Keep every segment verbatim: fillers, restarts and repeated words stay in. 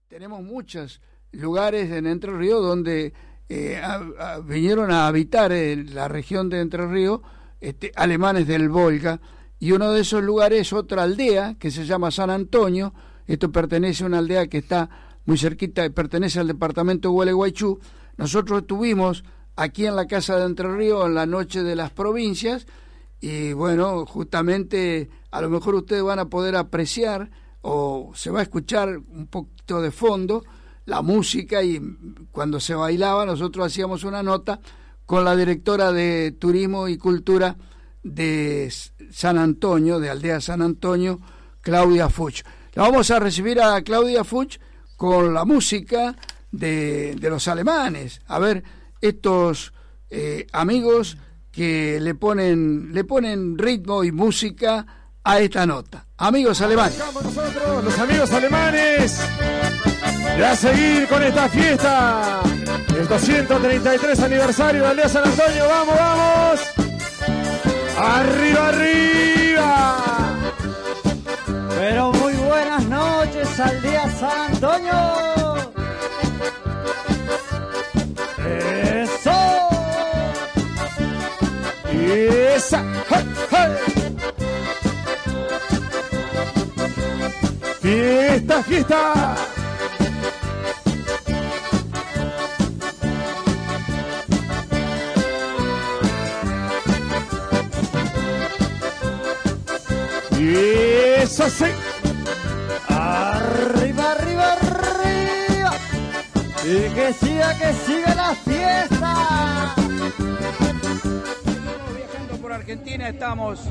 tenemos muchos lugares en Entre Ríos donde eh, a, a, vinieron a habitar en la región de Entre Ríos este, alemanes del Volga, y uno de esos lugares es otra aldea que se llama San Antonio. Esto pertenece a una aldea que está muy cerquita, pertenece al departamento de Gualeguaychú. Nosotros estuvimos aquí en la Casa de Entre Ríos en la Noche de las Provincias, y bueno, justamente a lo mejor ustedes van a poder apreciar o se va a escuchar un poquito de fondo la música, y cuando se bailaba nosotros hacíamos una nota con la directora de Turismo y Cultura de San Antonio, de Aldea San Antonio, Claudia Fuch. La vamos a recibir a Claudia Fuch con la música de, de los alemanes. A ver, estos eh, amigos que le ponen, le ponen ritmo y música a esta nota. Amigos alemanes. Estamos nosotros, los amigos alemanes, y a seguir con esta fiesta, el doscientos treinta y tres aniversario de Aldea San Antonio. ¡Vamos, vamos! ¡Arriba, arriba! Pero muy buenas noches, Aldea San Antonio. ¡Eso! ¡Esa! ¡Hey, hey! ¡Fiesta, fiesta! Y eso sí. Arriba, arriba, arriba. Y que siga, que siga la fiesta. Estamos viajando por Argentina, estamos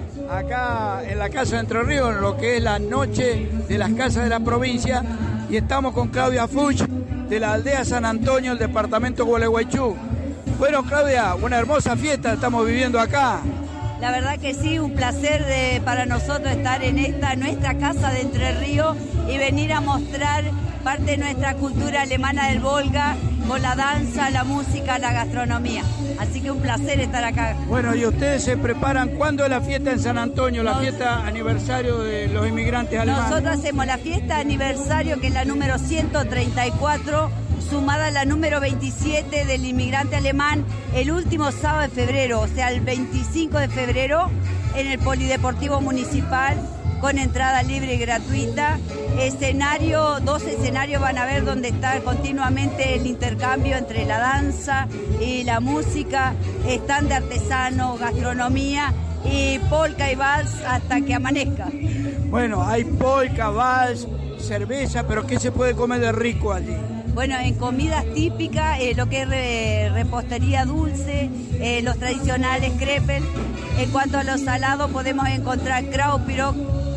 acá en la Casa de Entre Ríos, en lo que es la Noche de las Casas de la Provincia, y estamos con Claudia Fuch de la Aldea San Antonio, el departamento de Gualeguaychú. Bueno, Claudia, una hermosa fiesta estamos viviendo acá. La verdad que sí, un placer de, para nosotros estar en esta nuestra Casa de Entre Ríos y venir a mostrar parte de nuestra cultura alemana del Volga con la danza, la música, la gastronomía. Así que un placer estar acá. Bueno, y ustedes se preparan, ¿cuándo es la fiesta en San Antonio, la Nos, fiesta aniversario de los inmigrantes alemanes? Nosotros hacemos la fiesta aniversario, que es la número ciento treinta y cuatro, sumada a la número veintisiete del inmigrante alemán, el último sábado de febrero, o sea, el veinticinco de febrero, en el Polideportivo Municipal, con entrada libre y gratuita. Escenario, dos escenarios van a ver donde está continuamente el intercambio entre la danza y la música, stand de artesanos, gastronomía y polka y vals hasta que amanezca. Bueno, hay polka, vals, cerveza, pero ¿qué se puede comer de rico allí? Bueno, en comidas típicas, eh, lo que es re, repostería dulce, eh, los tradicionales crepes. En cuanto a los salados, podemos encontrar Kraupirok,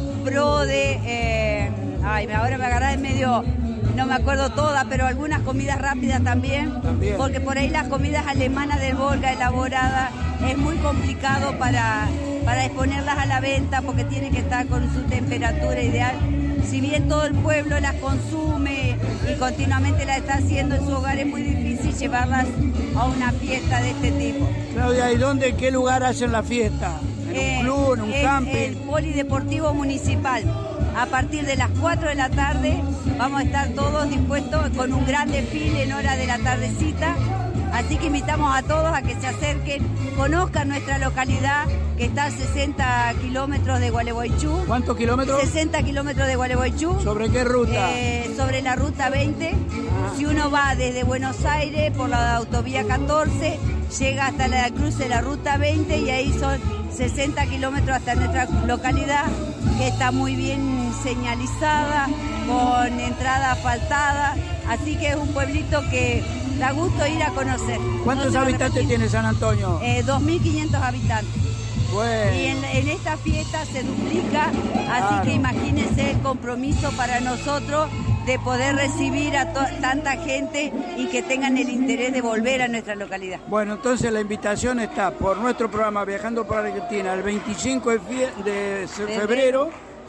Brode, eh, ay, ahora me agarré en medio, no me acuerdo todas, pero algunas comidas rápidas también, también, porque por ahí las comidas alemanas del Volga elaboradas es muy complicado para, para exponerlas a la venta, porque tiene que estar con su temperatura ideal. Si bien todo el pueblo las consume y continuamente las está haciendo en su hogar, es muy difícil llevarlas a una fiesta de este tipo. Claudia, ¿y dónde, en qué lugar hacen la fiesta? ¿En eh, un club, en un es camping? El Polideportivo Municipal. A partir de las cuatro de la tarde vamos a estar todos dispuestos con un gran desfile en hora de la tardecita. Así que invitamos a todos a que se acerquen, conozcan nuestra localidad, que está a sesenta kilómetros de Gualeguaychú. ¿Cuántos kilómetros? sesenta kilómetros de Gualeguaychú. ¿Sobre qué ruta? Eh, sobre la ruta veinte. Ah. Si uno va desde Buenos Aires por la autovía catorce, llega hasta la cruce de la ruta veinte y ahí son sesenta kilómetros hasta nuestra localidad, que está muy bien señalizada, con entrada asfaltada. Así que es un pueblito que da gusto ir a conocer. ¿Cuántos no habitantes tiene San Antonio? Eh, dos mil quinientos habitantes. Bueno. Y en, en esta fiesta se duplica, así claro. que imagínense el compromiso para nosotros de poder recibir a tanta gente y que tengan el interés de volver a nuestra localidad. Bueno, entonces la invitación está por nuestro programa Viajando por Argentina el veinticinco de febrero,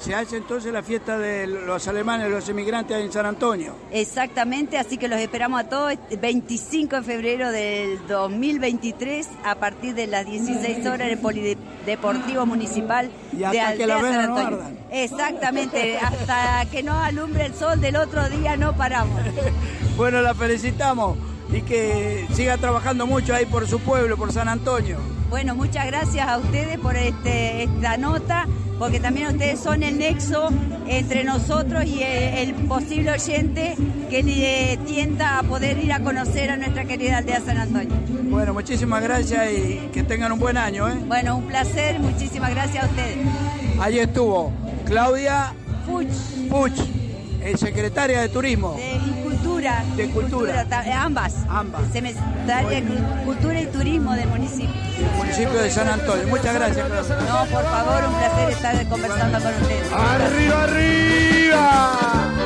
se hace entonces la fiesta de los alemanes, los emigrantes en San Antonio. Exactamente, así que los esperamos a todos el veinticinco de febrero del dos mil veintitrés a partir de las dieciséis horas en el Polideportivo Municipal y hasta de Aldea que la San no Antonio. ardan. Exactamente, hasta que no alumbre el sol del otro día no paramos. Bueno, la felicitamos y que siga trabajando mucho ahí por su pueblo, por San Antonio. Bueno, muchas gracias a ustedes por este, esta nota, porque también ustedes son el nexo entre nosotros y el, el posible oyente que le tienda a poder ir a conocer a nuestra querida aldea San Antonio. Bueno, muchísimas gracias y que tengan un buen año, ¿eh? Bueno, un placer, muchísimas gracias a ustedes. Allí estuvo Claudia Puch. Puch, eh, secretaria de Turismo. De y Cultura. De Cultura. cultura ta, ambas. Ambas. Secretaria de Cultura y Turismo del municipio. El municipio de San Antonio. Muchas gracias, Claudia. No, por favor, un placer estar conversando con ustedes. ¡Arriba, arriba!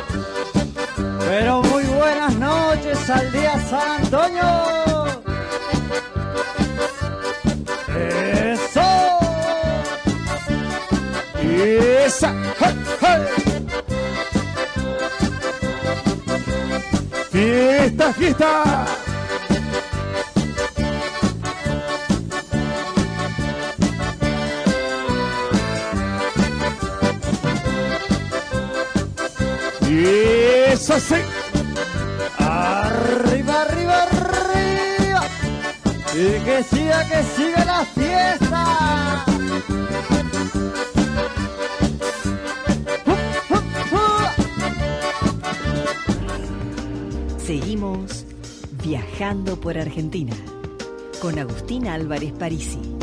Pero muy buenas noches, Aldea San Antonio. ¡Eso! ¡Esa! ¡Hey, hey! ¡Fiesta, fiesta! ¡Eso sí! Arriba, arriba, arriba. Y que siga, que siga la fiesta. Seguimos viajando por Argentina con Agustín Álvarez Parisi.